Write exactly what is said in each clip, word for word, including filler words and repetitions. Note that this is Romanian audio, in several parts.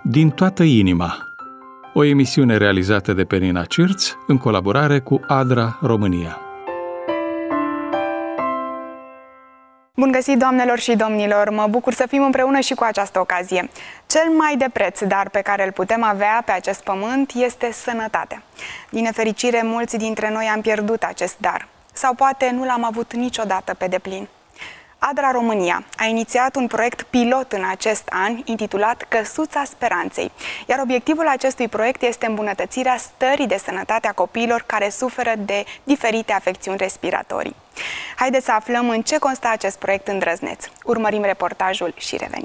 Din toată inima, o emisiune realizată de Penina Cirț în colaborare cu ADRA România. Bun găsit, doamnelor și domnilor! Mă bucur să fim împreună și cu această ocazie. Cel mai de preț dar pe care îl putem avea pe acest pământ este sănătatea. Din nefericire, mulți dintre noi am pierdut acest dar. Sau poate nu l-am avut niciodată pe deplin. ADRA România a inițiat un proiect pilot în acest an intitulat Căsuța Speranței, iar obiectivul acestui proiect este îmbunătățirea stării de sănătate a copiilor care suferă de diferite afecțiuni respiratorii. Haideți să aflăm în ce constă acest proiect îndrăzneț. Urmărim reportajul și revenim.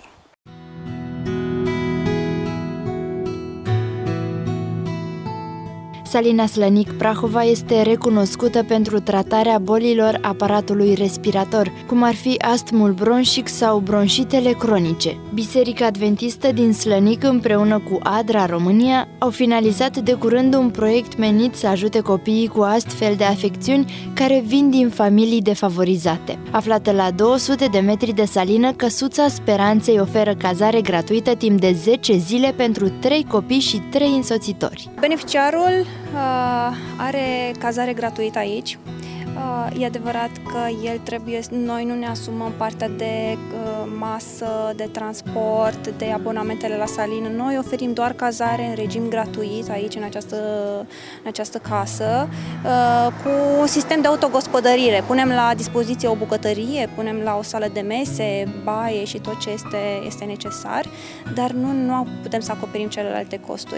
Salina Slănic Prahova este recunoscută pentru tratarea bolilor aparatului respirator, cum ar fi astmul bronșic sau bronșitele cronice. Biserica Adventistă din Slănic împreună cu ADRA România au finalizat de curând un proiect menit să ajute copiii cu astfel de afecțiuni care vin din familii defavorizate. Aflată la două sute de metri de salină, Căsuța Speranței oferă cazare gratuită timp de zece zile pentru trei copii și trei însoțitori. Beneficiarul are cazare gratuită aici. E adevărat că el trebuie, noi nu ne asumăm partea de masă, de transport, de abonamentele la salină. Noi oferim doar cazare în regim gratuit aici, în această, în această casă, cu un sistem de autogospodărire. Punem la dispoziție o bucătărie, punem la o sală de mese, baie și tot ce este, este necesar, dar nu, nu putem să acoperim celelalte costuri.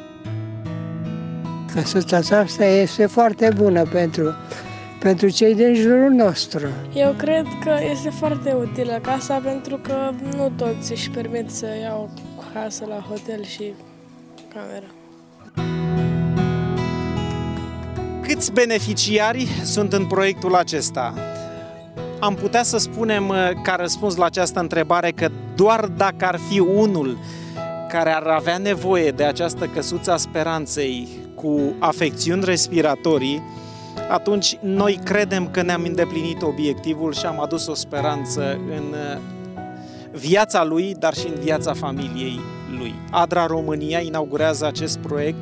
Căsuța asta este foarte bună pentru, pentru cei din jurul nostru. Eu cred că este foarte utilă casa pentru că nu toți își permit să iau casă la hotel și cameră. Câți beneficiari sunt în proiectul acesta? Am putea să spunem, ca răspuns la această întrebare, că doar dacă ar fi unul care ar avea nevoie de această Căsuță a Speranței cu afecțiuni respiratorii, atunci noi credem că ne-am îndeplinit obiectivul și am adus o speranță în viața lui, dar și în viața familiei lui. ADRA România inaugurează acest proiect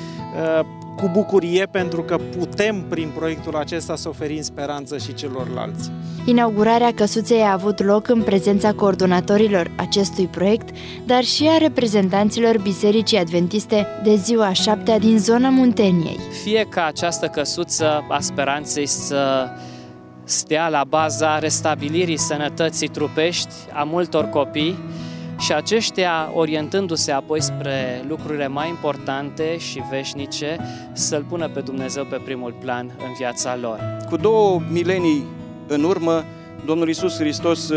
cu bucurie pentru că putem prin proiectul acesta să oferim speranță și celorlalți. Inaugurarea căsuței a avut loc în prezența coordonatorilor acestui proiect, dar și a reprezentanților Bisericii Adventiste de Ziua a șaptea din zona Munteniei. Fie ca această căsuță a speranței să stea la baza restabilirii sănătății trupești a multor copii și aceștia, orientându-se apoi spre lucrurile mai importante și veșnice, să-L pună pe Dumnezeu pe primul plan în viața lor. Cu două milenii în urmă, Domnul Iisus Hristos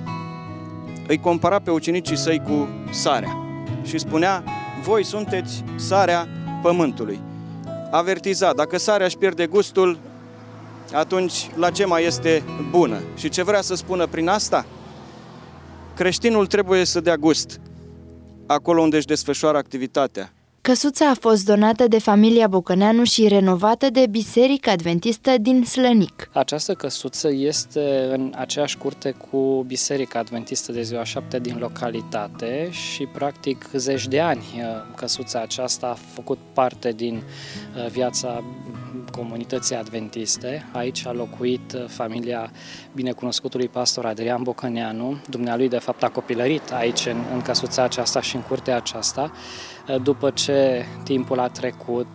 îi compara pe ucenicii săi cu sarea și spunea: voi sunteți sarea pământului. Avertiza, dacă sarea își pierde gustul, atunci la ce mai este bună? Și ce vrea să spună prin asta? Creștinul trebuie să dea gust acolo unde își desfășoară activitatea. Căsuța a fost donată de familia Bocăneanu și renovată de Biserica Adventistă din Slănic. Această căsuță este în aceeași curte cu Biserica Adventistă de Ziua a șaptea din localitate și practic zeci de ani căsuța aceasta a făcut parte din viața comunității adventiste. Aici a locuit familia binecunoscutului pastor Adrian Bocăneanu. Dumnealui de fapt a copilărit aici în, în căsuța aceasta și în curtea aceasta. După ce timpul a trecut,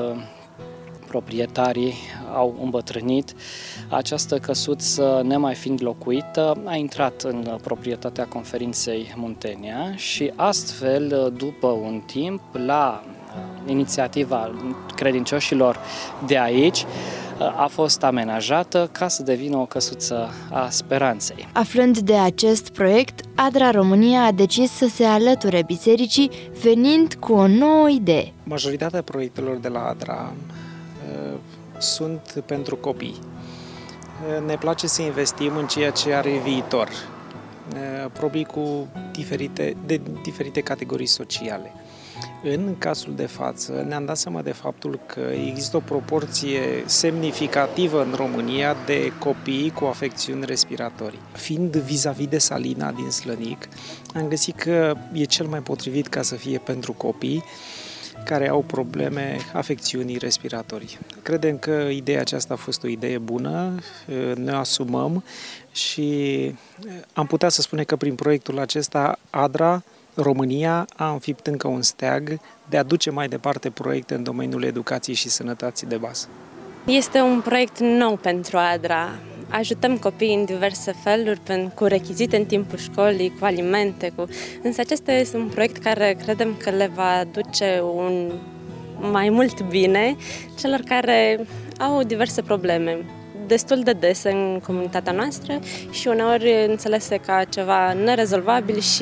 proprietarii au îmbătrânit, această căsuță, nemai fiind locuită, a intrat în proprietatea Conferinței Muntenia și astfel, după un timp, la inițiativa credincioșilor de aici, a fost amenajată ca să devină o căsuță a speranței. Aflând de acest proiect, ADRA România a decis să se alăture bisericii, venind cu o nouă idee. Majoritatea proiectelor de la ADRA uh, sunt pentru copii. Uh, ne place să investim în ceea ce are viitor, uh, probabil cu diferite, de diferite categorii sociale. În cazul de față ne-am dat seama de faptul că există o proporție semnificativă în România de copii cu afecțiuni respiratorii. Fiind vis-a-vis de Salina din Slănic, am găsit că e cel mai potrivit ca să fie pentru copii care au probleme, afecțiuni respiratorii. Credem că ideea aceasta a fost o idee bună, ne asumăm și am putea să spunem că prin proiectul acesta ADRA România a înfipt încă un steag de a duce mai departe proiecte în domeniul educației și sănătății de bază. Este un proiect nou pentru ADRA. Ajutăm copiii în diverse feluri, cu rechizite în timpul școlii, cu alimente, cu... însă acesta este un proiect care credem că le va aduce un mai mult bine celor care au diverse probleme destul de des în comunitatea noastră și uneori înțelese ca ceva nerezolvabil și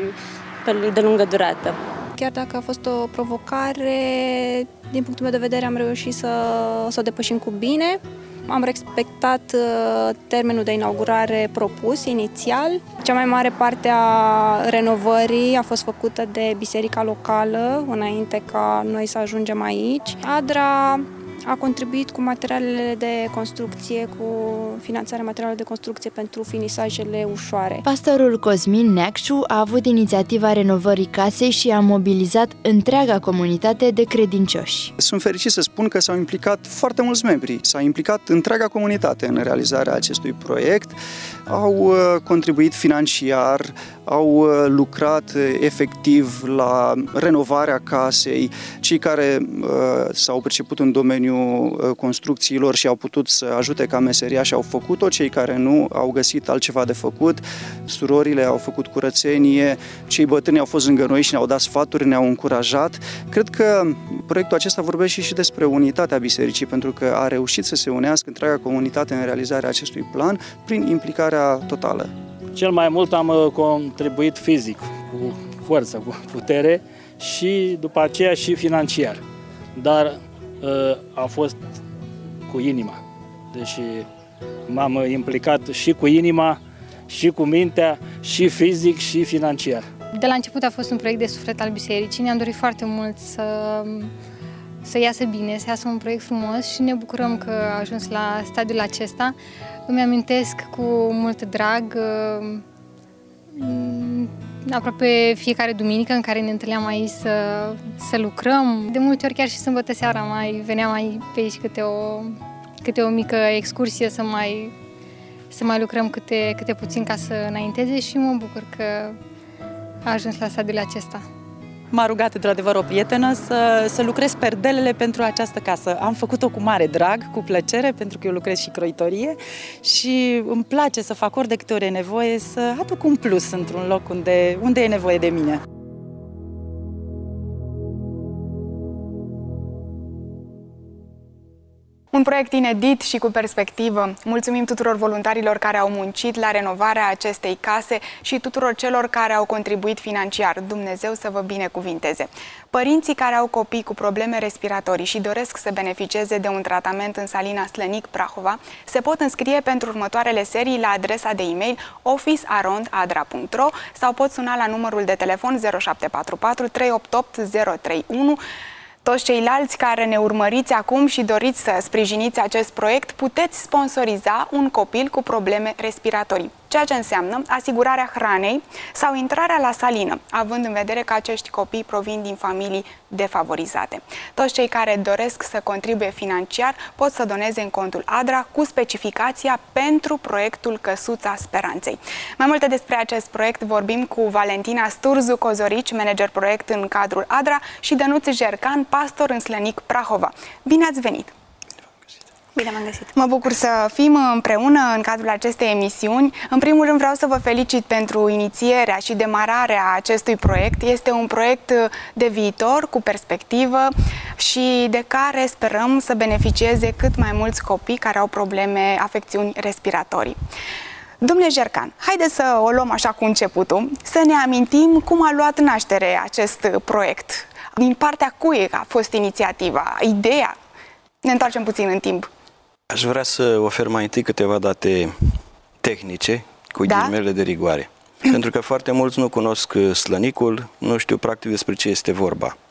de lungă durată. Chiar dacă a fost o provocare, din punctul meu de vedere am reușit să, să o depășim cu bine. Am respectat termenul de inaugurare propus inițial. Cea mai mare parte a renovării a fost făcută de biserica locală înainte ca noi să ajungem aici. ADRA a contribuit cu materialele de construcție, cu finanțarea materialelor de construcție pentru finisajele ușoare. Pastorul Cosmin Neacșu a avut inițiativa renovării casei și a mobilizat întreaga comunitate de credincioși. Sunt fericit să spun că s-au implicat foarte mulți membri, s-a implicat întreaga comunitate în realizarea acestui proiect, au contribuit financiar, au lucrat efectiv la renovarea casei, cei care uh, s-au priceput în domeniul construcțiilor și au putut să ajute ca meseriași au făcut-o, cei care nu au găsit altceva de făcut, surorile au făcut curățenie, cei bătrâni au fost lângă noi și ne-au dat sfaturi, ne-au încurajat. Cred că proiectul acesta vorbește și despre unitatea bisericii, pentru că a reușit să se unească întreaga comunitate în realizarea acestui plan prin implicarea totală. Cel mai mult am contribuit fizic, cu forță, cu putere și după aceea și financiar. Dar a fost cu inima. Deci m-am implicat și cu inima, și cu mintea, și fizic, și financiar. De la început a fost un proiect de suflet al bisericii. Ne-am dorit foarte mult să, să iasă bine, să iasă un proiect frumos și ne bucurăm că a ajuns la stadiul acesta. Îmi amintesc cu mult drag aproape fiecare duminică în care ne întâlneam aici să, să lucrăm. De multe ori chiar și sâmbătă seara mai veneam mai pe aici câte o, câte o mică excursie să mai, să mai lucrăm câte, câte puțin ca să înainteze și mă bucur că a ajuns la stadiul acesta. M-a rugat într-adevăr o prietenă să, să lucrez perdelele pentru această casă. Am făcut-o cu mare drag, cu plăcere, pentru că eu lucrez și croitorie și îmi place să fac ori de câte ori e nevoie, să aduc un plus într-un loc unde, unde e nevoie de mine. Un proiect inedit și cu perspectivă. Mulțumim tuturor voluntarilor care au muncit la renovarea acestei case și tuturor celor care au contribuit financiar. Dumnezeu să vă binecuvinteze. Părinții care au copii cu probleme respiratorii și doresc să beneficieze de un tratament în Salina Slănic Prahova se pot înscrie pentru următoarele serii la adresa de e-mail office arond adra punct ro sau pot suna la numărul de telefon zero șapte patru patru trei opt opt zero trei unu. Toți ceilalți care ne urmăriți acum și doriți să sprijiniți acest proiect, puteți sponsoriza un copil cu probleme respiratorii, ceea ce înseamnă asigurarea hranei sau intrarea la salină, având în vedere că acești copii provin din familii defavorizate. Toți cei care doresc să contribuie financiar pot să doneze în contul ADRA cu specificația pentru proiectul Căsuța Speranței. Mai multe despre acest proiect vorbim cu Valentina Sturzu Cozorici, manager proiect în cadrul ADRA, și Dănuț Jercan, pastor în Slănic Prahova. Bine ați venit! Bine m-am găsit! Mă bucur să fim împreună în cadrul acestei emisiuni. În primul rând vreau să vă felicit pentru inițierea și demararea acestui proiect. Este un proiect de viitor, cu perspectivă și de care sperăm să beneficieze cât mai mulți copii care au probleme, afecțiuni respiratorii. Domnule Jercan, haideți să o luăm așa cu începutul, să ne amintim cum a luat naștere acest proiect. Din partea cui a fost inițiativa, ideea? Ne întoarcem puțin în timp. Aș vrea să ofer mai întâi câteva date tehnice, cu da? ghilimele de rigoare. Pentru că foarte mulți nu cunosc Slănicul, nu știu practic despre ce este vorba.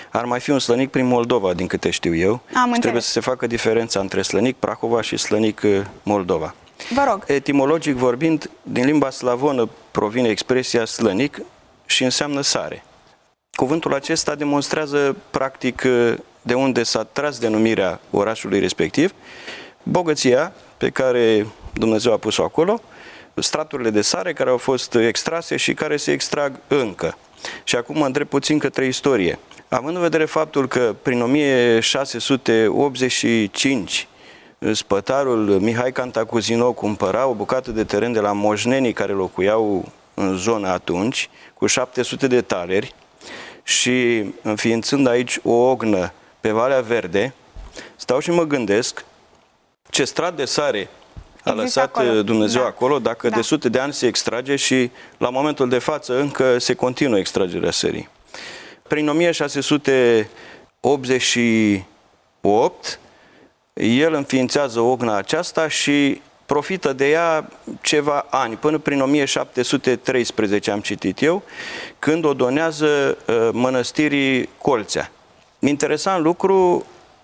ar mai fi un Slănic prin Moldova, din câte știu eu. Am și înțeles. Trebuie să se facă diferența între Slănic Prahova și Slănic Moldova. Vă rog. Etimologic vorbind, din limba slavonă provine expresia Slănic și înseamnă sare. Cuvântul acesta demonstrează practic de unde s-a tras denumirea orașului respectiv, bogăția pe care Dumnezeu a pus-o acolo, straturile de sare care au fost extrase și care se extrag încă. Și acum mă întreb puțin către istorie. Având în vedere faptul că prin o mie șase sute optzeci și cinci spătarul Mihai Cantacuzino cumpăra o bucată de teren de la moșnenii care locuiau în zonă atunci, cu șapte sute de taleri, și înființând aici o ognă pe Valea Verde, stau și mă gândesc ce strat de sare a lăsat acolo. Dumnezeu da. acolo, dacă da. de sute de ani se extrage și la momentul de față încă se continuă extragerea sării. Prin o mie șase sute optzeci și opt, el înființează ogna aceasta și profită de ea ceva ani, până prin o mie șapte sute treisprezece am citit eu, când o donează uh, mănăstirii Colțea. Interesant lucru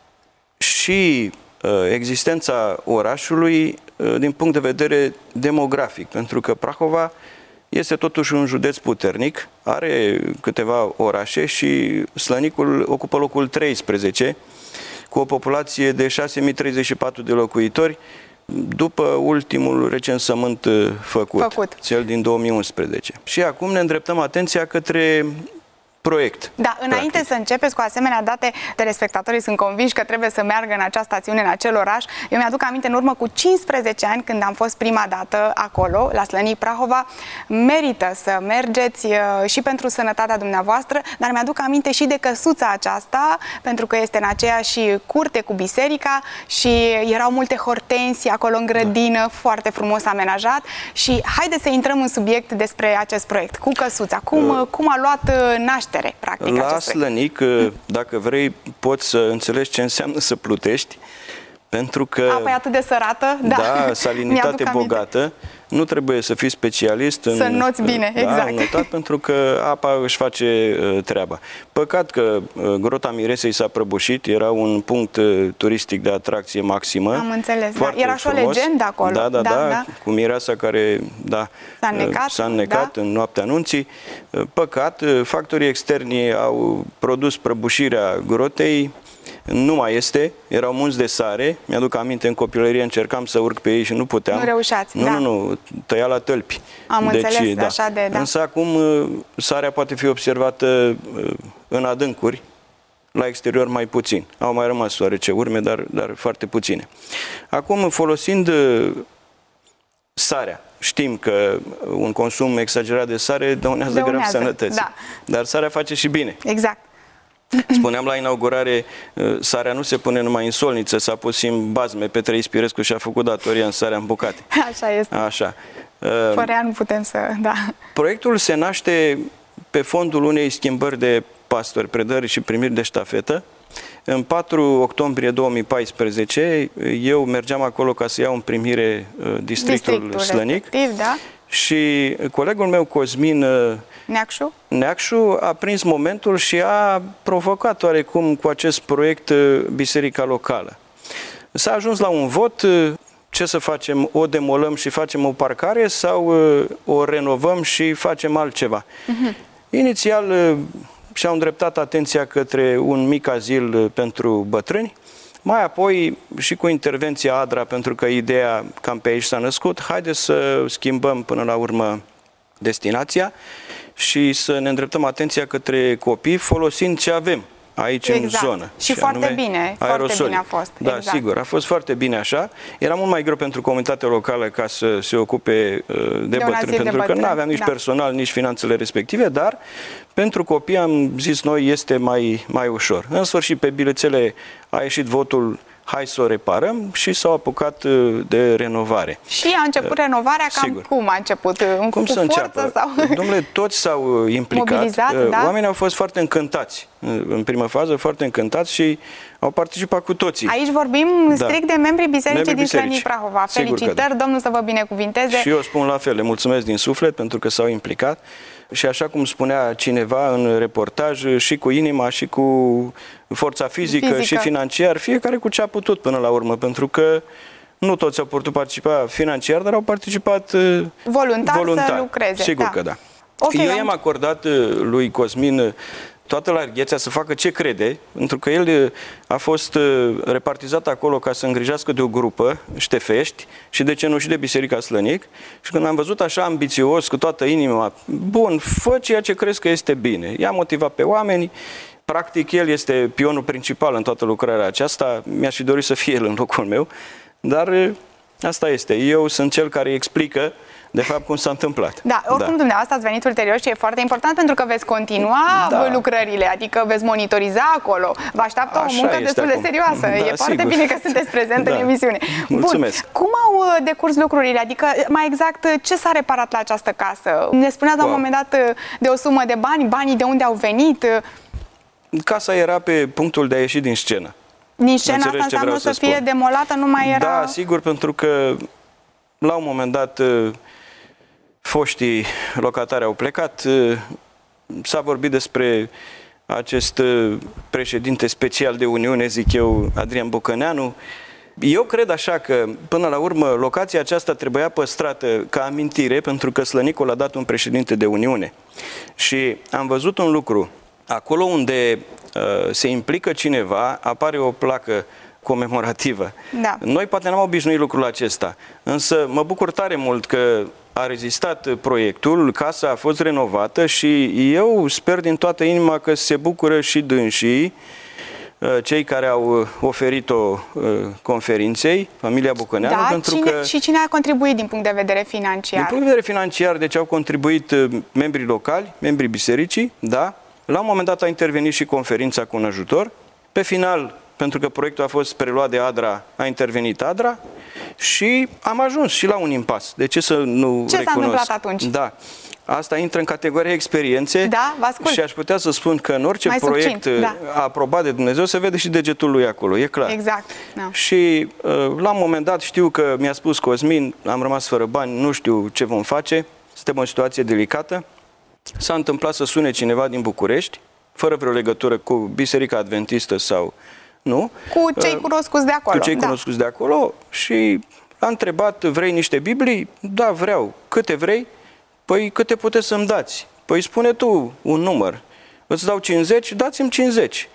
și uh, existența orașului uh, din punct de vedere demografic, pentru că Prahova este totuși un județ puternic, are câteva orașe și Slănicul ocupă locul treisprezece, cu o populație de șase mii treizeci și patru de locuitori, după ultimul recensământ făcut, făcut, cel din două mii unsprezece. Și acum ne îndreptăm atenția către proiect. Da, înainte practic. să începeți cu asemenea date, telespectatorii sunt convinși că trebuie să meargă în această stațiune, în acel oraș. Eu mi-aduc aminte, în urmă cu cincisprezece ani, când am fost prima dată acolo, la Slănic Prahova, merită să mergeți și pentru sănătatea dumneavoastră, dar mi-aduc aminte și de căsuța aceasta, pentru că este în aceeași curte cu biserica și erau multe hortensii acolo în grădină, da. foarte frumos amenajat. Și haideți să intrăm în subiect despre acest proiect, cu căsuța. Cum, uh. cum a luat naștere? Practic, la Slănic, dacă vrei, poți să înțelegi ce înseamnă să plutești, pentru că... Apa e atât de sărată, da, da salinitate bogată, nu trebuie să fii specialist în... Să noți bine, da, exact. Notat, pentru că apa își face uh, treaba. Păcat că uh, Grota Miresei s-a prăbușit, era un punct uh, turistic de atracție maximă. Am înțeles, da. Era și o legendă acolo. Da, da, da, da, da. cu mireasa care da, s-a înnecat, s-a înnecat da? în noaptea anunții. Păcat, factorii externi au produs prăbușirea grotei. Nu mai este, erau munți de sare, mi-aduc aminte, în copilărie încercam să urc pe ei și nu puteam. Nu reușeați, nu, da. Nu, nu, tăia la tălpi. Am deci, înțeles, da. așa de, da. Însă acum sarea poate fi observată în adâncuri, la exterior mai puțin. Au mai rămas oarece urme, dar, dar foarte puține. Acum, folosind sarea, știm că un consum exagerat de sare dăunează grav sănătății, da. dar sarea face și bine. Exact. Spuneam la inaugurare, sarea nu se pune numai în solniță, s-a pus și în bazme. Petre Ispirescu și-a făcut datoria în sarea în bucate. Așa este. Așa. Fără ea nu putem să... Da. Proiectul se naște pe fondul unei schimbări de pastori, predări și primiri de ștafetă. În patru octombrie două mii paisprezece, eu mergeam acolo ca să iau în primire districtul, districtul Slănic. Da. Și colegul meu, Cosmin Neacșu? Neacșu, a prins momentul și a provocat oarecum cu acest proiect biserica locală. S-a ajuns la un vot, ce să facem, o demolăm și facem o parcare sau o renovăm și facem altceva. Uh-huh. Inițial și-au îndreptat atenția către un mic azil pentru bătrâni, mai apoi și cu intervenția ADRA, pentru că ideea cam pe aici s-a născut, haideți să schimbăm până la urmă destinația și să ne îndreptăm atenția către copii folosind ce avem aici exact. în zonă. Și, și foarte bine, foarte bine a fost. Da, exact. sigur, a fost foarte bine așa. Era mult mai greu pentru comunitatea locală ca să se ocupe uh, de, de bătrâni, pentru că nu aveam nici da. personal, nici finanțele respective, dar pentru copii, am zis noi, este mai, mai ușor. În sfârșit, pe bilețele a ieșit votul hai să o reparăm și s-au apucat de renovare. Și a început renovarea cam Sigur. cum a început? Cum cu să înceapă? Sau? Dom'le, toți s-au implicat. Mobilizat, da? Oamenii au fost foarte încântați în primă fază, foarte încântați și au participat cu toții. Aici vorbim Da. strict de membrii bisericii Membrii din Slănic bisericii. Prahova. Sigur că Felicitări, da. Domnul să vă binecuvinteze. Și eu spun la fel, le mulțumesc din suflet pentru că s-au implicat și așa cum spunea cineva în reportaj, și cu inima, și cu forța fizică, Fizică. și financiar, fiecare cu ce a putut până la urmă, pentru că nu toți au putut participa financiar, dar au participat uh, Voluntar, voluntar. să lucreze. Sigur da. că da. Okay, eu am... i-am acordat uh, lui Cosmin uh, toată larghețea să facă ce crede, pentru că el uh, a fost uh, repartizat acolo ca să îngrijească de o grupă, Ștefești, și de ce nu și de Biserica Slănic. Și când am văzut așa ambițios, cu toată inima, bun, fă ceea ce crezi că este bine. I-a motivat pe oameni. Practic, el este pionul principal în toată lucrarea aceasta. Mi-aș fi dorit să fie el în locul meu, dar uh, asta este. Eu sunt cel care îi explică de fapt cum s-a întâmplat. Da, oricum Da. dumneavoastră ați venit ulterior și e foarte important pentru că veți continua Da. lucrările, adică veți monitoriza acolo. Vă așteaptă Așa o muncă este destul acum. de serioasă. Da, e foarte sigur. bine că sunteți prezent Da. în emisiune. Mulțumesc. Bun. Cum au uh, decurs lucrurile? Adică, mai exact, ce s-a reparat la această casă? Ne spuneați la un Wow. moment dat uh, de o sumă de bani, banii de unde au venit? Casa era pe punctul de a ieși din scenă. Din scena asta Înțelegi ce înseamnă vreau să să fie spun. demolată, nu mai era... Da, sigur, pentru că la un moment dat uh, foștii locatari au plecat, uh, s-a vorbit despre acest uh, președinte special de Uniune, zic eu, Adrian Bocăneanu. Eu cred așa că, până la urmă, locația aceasta trebuia păstrată ca amintire, pentru că Slănicul a dat un președinte de Uniune. Și am văzut un lucru. Acolo unde uh, se implică cineva, apare o placă comemorativă. Da. Noi poate n-am obișnuit lucrul acesta, însă mă bucur tare mult că a rezistat proiectul, casa a fost renovată și eu sper din toată inima că se bucură și dânsii, cei care au oferit-o conferinței, familia Bucăneanu, Da, pentru cine, că... și cine a contribuit din punct de vedere financiar? Din punct de vedere financiar, deci au contribuit membrii locali, membrii bisericii, da. La un moment dat a intervenit și conferința cu un ajutor. Pe final, pentru că proiectul a fost preluat de ADRA, a intervenit ADRA și am ajuns și la un impas. De ce să nu Ce recunosc? s-a întâmplat atunci? Da. Asta intră în categoria experiențe. Da, vă ascult. Și aș putea să spun că în orice Mai proiect succint, da. aprobat de Dumnezeu se vede și degetul lui acolo, e clar. Exact. Da. Și la un moment dat știu că mi-a spus Cosmin, am rămas fără bani, nu știu ce vom face, suntem în situație delicată. S-a întâmplat să sune cineva din București, fără vreo legătură cu Biserica Adventistă sau nu. Cu cei cunoscuți de acolo. Cu cei da. cunoscuți de acolo și a întrebat, vrei niște Biblii? Da, vreau. Câte vrei? Păi câte puteți să-mi dați? Păi spune tu un număr. Îți dau cincizeci, dați-mi cincizeci.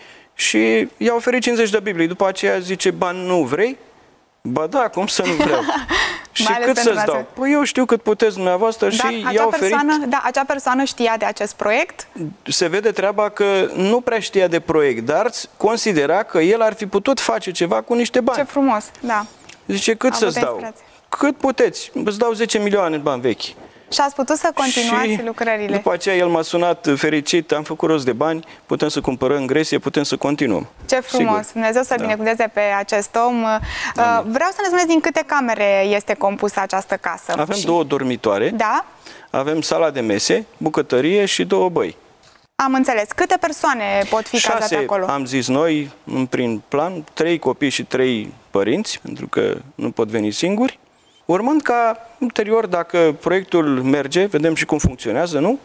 Și i-a oferit cincizeci de Biblii. După aceea zice, bani nu vrei? Ba da, cum să nu vreau? Și cât să-ți dau? Păi eu știu cât puteți dumneavoastră. Dar și acea i-a oferit... Persoană, da, acea persoană știa de acest proiect? Se vede treaba că nu prea știa de proiect, dar considera că el ar fi putut face ceva cu niște bani. Ce frumos, da. Zice, cât A să-ți avut dau? inspirație. Cât puteți? Îți dau zece milioane în bani vechi. Și ați putut să continuați Și lucrările. după aceea el m-a sunat fericit, am făcut rost de bani, putem să cumpărăm gresie, putem să continuăm. Ce frumos! Sigur. Dumnezeu să-l Da. binecuvânteze pe acest om. Uh, Vreau să ne spuneți din câte camere este compusă această casă. Avem Și- două dormitoare, Da? avem sala de mese, bucătărie și două băi. Am înțeles. Câte persoane pot fi cazate Șase, acolo? am zis noi, în prin plan, trei copii și trei părinți, pentru că nu pot veni singuri. Urmând ca ulterior, dacă proiectul merge, vedem și cum funcționează, nu?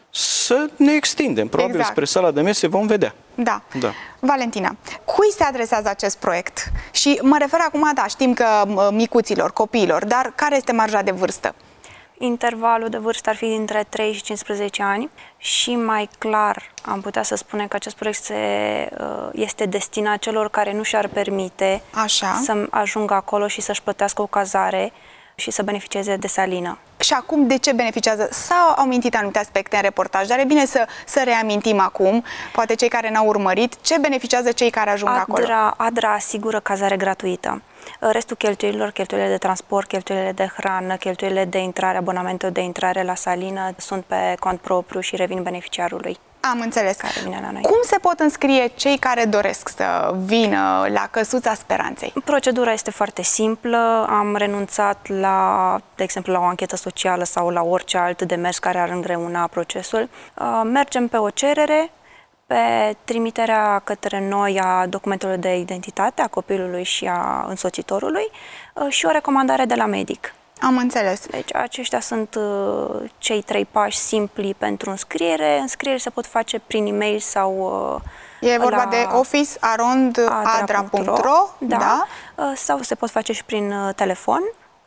Să ne extindem. Probabil Exact. spre sala de mese vom vedea. Da. Da. Valentina, cui se adresează acest proiect? Și mă refer acum, da, știm că m, micuților, copiilor, dar care este marja de vârstă? Intervalul de vârstă ar fi dintre trei și cincisprezece ani și mai clar am putea să spunem că acest proiect se, este destinat celor care nu și-ar permite Așa. să ajungă acolo și să-și plătească o cazare și să beneficieze de salină. Și acum de ce beneficiază? S-au au mintit anumite aspecte în reportaj, dar e bine să, să reamintim acum, poate cei care n-au urmărit, ce beneficiază cei care ajung acolo. ADRA, ADRA asigură cazare gratuită. Restul cheltuielilor, cheltuielile de transport, cheltuielile de hrană, cheltuielile de intrare, abonamentul de intrare la salină sunt pe cont propriu și revin beneficiarului. Am înțeles. Care vine la noi. Cum se pot înscrie cei care doresc să vină la Căsuța Speranței? Procedura este foarte simplă. Am renunțat la, de exemplu, la o anchetă socială sau la orice alt demers care ar îngreuna procesul. Mergem pe o cerere, pe trimiterea către noi a documentelor de identitate a copilului și a însoțitorului și o recomandare de la medic. Am înțeles. Deci aceștia sunt uh, cei trei pași simpli pentru înscriere. Înscrieri se pot face prin e-mail sau uh, E vorba la de office arond adra punct ro, da, da? Uh, sau se pot face și prin uh, telefon,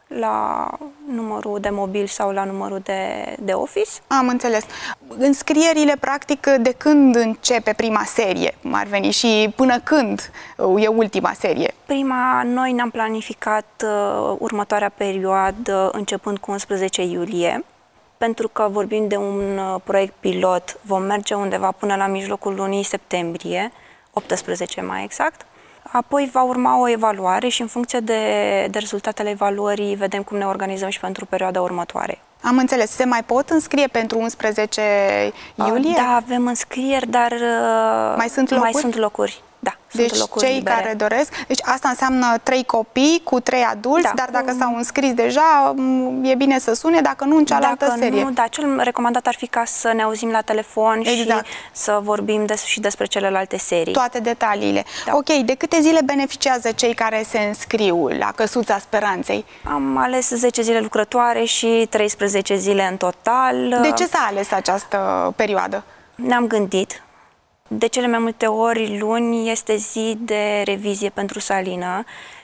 la numărul de mobil sau la numărul de, de office. Am înțeles. Înscrierile, practic, de când începe prima serie, cum ar veni, și până când e ultima serie? Prima, noi ne-am planificat uh, următoarea perioadă începând cu unsprezece iulie, pentru că vorbim de un uh, proiect pilot, vom merge undeva până la mijlocul lunii septembrie, optsprezece mai exact. Apoi va urma o evaluare și în funcție de, de rezultatele evaluării vedem cum ne organizăm și pentru perioada următoare. Am înțeles. Se mai pot înscrie pentru unsprezece iulie? Da, avem înscrieri, dar mai sunt locuri? Mai sunt locuri. Da, deci sunt locuri cei libere. care doresc, deci asta înseamnă trei copii cu trei adulți, da, dar dacă s-au înscris deja, e bine să sune, dacă nu, în cealaltă dacă serie. Nu, da, cel recomandat ar fi ca să ne auzim la telefon exact. Și să vorbim des, și despre celelalte serii. Toate detaliile. Da. Ok, de câte zile beneficiază cei care se înscriu la Căsuța Speranței? Am ales zece zile lucrătoare și treisprezece zile în total. De ce s-a ales această perioadă? Ne-am gândit. De cele mai multe ori, luni este zi de revizie pentru salină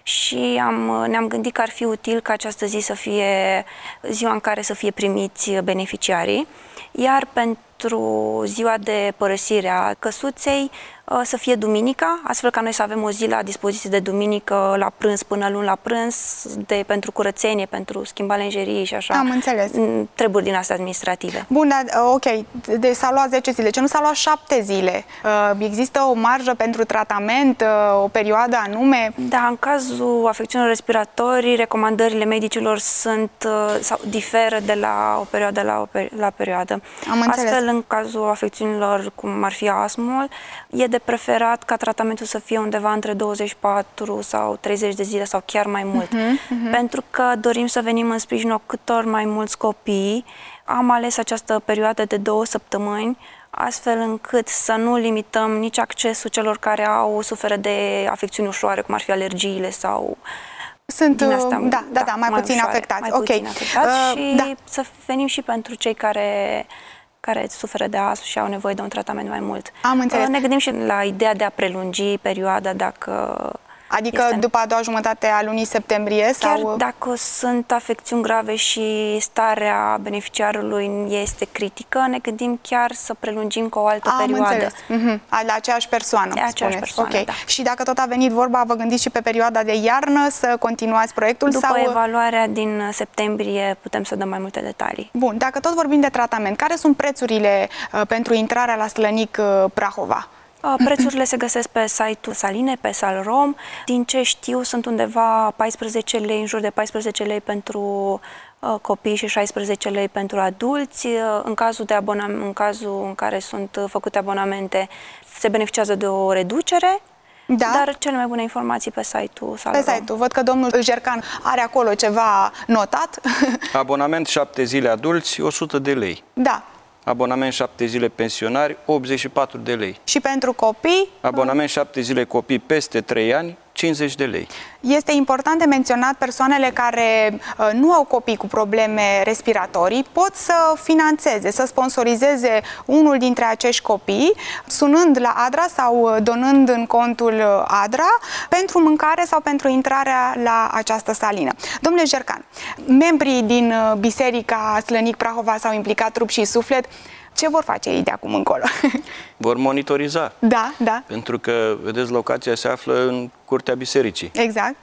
și am, ne-am gândit că ar fi util ca această zi să fie ziua în care să fie primiți beneficiarii, iar pentru ziua de părăsire a căsuței să fie duminica, astfel ca noi să avem o zi la dispoziție de duminică la prânz până luni la prânz, de, pentru curățenie, pentru schimba lenjerii și așa. Am înțeles. Treburi din astea administrative. Bun, dar ok, de s-a luat zece zile, ce nu s-a luat șapte zile? Există o marjă pentru tratament, o perioadă anume? Da, în cazul afecțiunilor respiratorii, recomandările medicilor sunt sau diferă de la o perioadă la, o peri la perioadă. Am înțeles. Astfel, în cazul afecțiunilor cum ar fi astmul, e de preferat ca tratamentul să fie undeva între douăzeci și patru sau treizeci de zile sau chiar mai mult. Uh-huh, uh-huh. Pentru că dorim să venim în sprijinul câtor mai mulți copii. Am ales această perioadă de două săptămâni, astfel încât să nu limităm nici accesul celor care au suferă de afecțiuni ușoare, cum ar fi alergiile sau sunt astea, da, da, da, da, mai, mai puțin ușoare, afectați. Mai ok. puțin afectați uh, și da. să venim și pentru cei care care suferă de astm și au nevoie de un tratament mai mult. Am înțeles. Ne gândim și la ideea de a prelungi perioada dacă... Adică este... după a doua jumătate a lunii septembrie? Chiar sau... dacă sunt afecțiuni grave și starea beneficiarului este critică, ne gândim chiar să prelungim cu o altă Am perioadă. Înțeles. Mm-hmm. La aceeași persoană, De aceeași persoană, okay. da. Și dacă tot a venit vorba, vă gândiți și pe perioada de iarnă să continuați proiectul? După sau... evaluarea din septembrie putem să dăm mai multe detalii. Bun, dacă tot vorbim de tratament, care sunt prețurile uh, pentru intrarea la Slănic uh, Prahova? Prețurile se găsesc pe site-ul Saline, pe Salrom. Din ce știu, sunt undeva paisprezece lei, în jur de paisprezece lei pentru uh, copii și șaisprezece lei pentru adulți. Uh, în cazul de abonament, în cazul în care sunt făcute abonamente, se beneficiază de o reducere. Da. Dar cele mai bune informații pe site-ul Salrom. Pe site-ul. Văd că domnul Jercan are acolo ceva notat. Abonament șapte zile adulți, o sută de lei. Da. Abonament șapte zile pensionari, optzeci și patru de lei. Și pentru copii? Abonament șapte zile copii peste trei ani, cincizeci de lei. Este important de menționat persoanele care uh, nu au copii cu probleme respiratorii pot să finanțeze, să sponsorizeze unul dintre acești copii sunând la ADRA sau donând în contul ADRA pentru mâncare sau pentru intrarea la această salină. Domnule Jercan, membrii din Biserica Slănic Prahova s-au implicat trup și suflet. Ce vor face ei de acum încolo? Vor monitoriza. Da, da. Pentru că, vedeți, locația se află în curtea bisericii. Exact.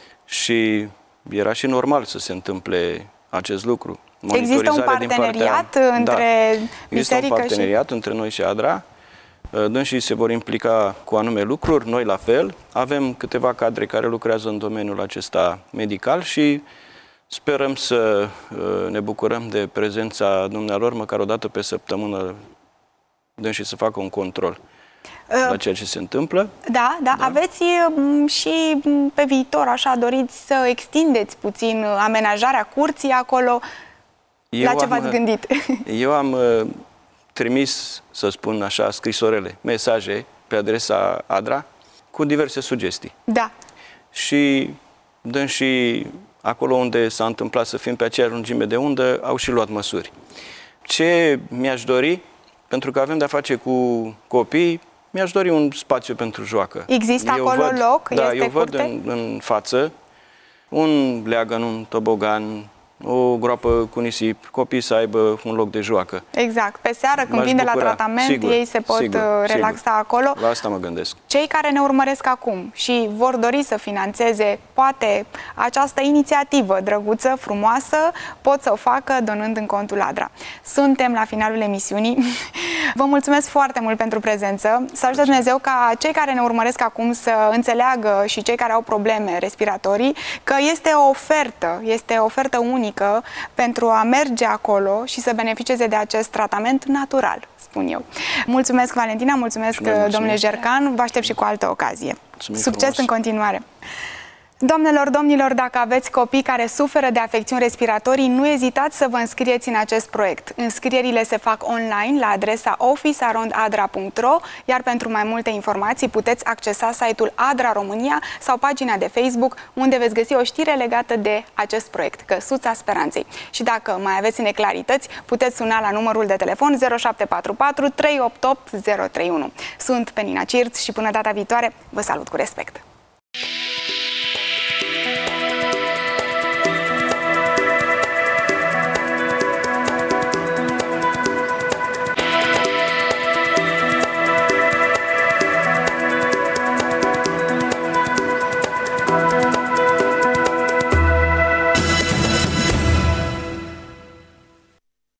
Și era și normal să se întâmple acest lucru. Există un parteneriat partea... între da. biserică Există un parteneriat și... între noi și ADRA. Dânsii se vor implica cu anume lucruri, noi la fel. Avem câteva cadre care lucrează în domeniul acesta medical și sperăm să ne bucurăm de prezența dumnealor, măcar o dată pe săptămână, dânsii să facă un control uh, la ceea ce se întâmplă. Da, da, da. Aveți și pe viitor, așa, doriți să extindeți puțin amenajarea curții acolo? Eu la ce v-ați gândit? Eu am trimis, să spun așa, scrisorele, mesaje pe adresa ADRA cu diverse sugestii. Da. Și dând și acolo unde s-a întâmplat să fim pe aceeași lungime de undă, au și luat măsuri. Ce mi-aș dori, pentru că avem de-a face cu copii, mi-aș dori un spațiu pentru joacă. Există eu acolo văd, loc? Da, este eu văd curte? în, în față un leagăn, un tobogan, o groapă cu nisip, copiii să aibă un loc de joacă. Exact. Pe seară, când vin de la tratament, sigur, ei se pot sigur, relaxa sigur. acolo. La asta mă gândesc. Cei care ne urmăresc acum și vor dori să finanțeze, poate, această inițiativă drăguță, frumoasă, pot să o facă donând în contul ADRA. Suntem la finalul emisiunii. Vă mulțumesc foarte mult pentru prezență. Să ajute Dumnezeu ca cei care ne urmăresc acum să înțeleagă, și cei care au probleme respiratorii, că este o ofertă, este o ofertă unică pentru a merge acolo și să beneficieze de acest tratament natural, spun eu. Mulțumesc, Valentina, mulțumesc, domnule Jercan, vă aștept și cu altă ocazie. Mulțumim Succes frumos. în continuare! Doamnelor, domnilor, dacă aveți copii care suferă de afecțiuni respiratorii, nu ezitați să vă înscrieți în acest proiect. Înscrierile se fac online la adresa office arond adra punct ro, iar pentru mai multe informații puteți accesa site-ul ADRA România sau pagina de Facebook, unde veți găsi o știre legată de acest proiect, Căsuța Speranței. Și dacă mai aveți neclarități, puteți suna la numărul de telefon zero șapte patru patru trei opt opt zero trei unu. Sunt Penina Cirț și până data viitoare vă salut cu respect!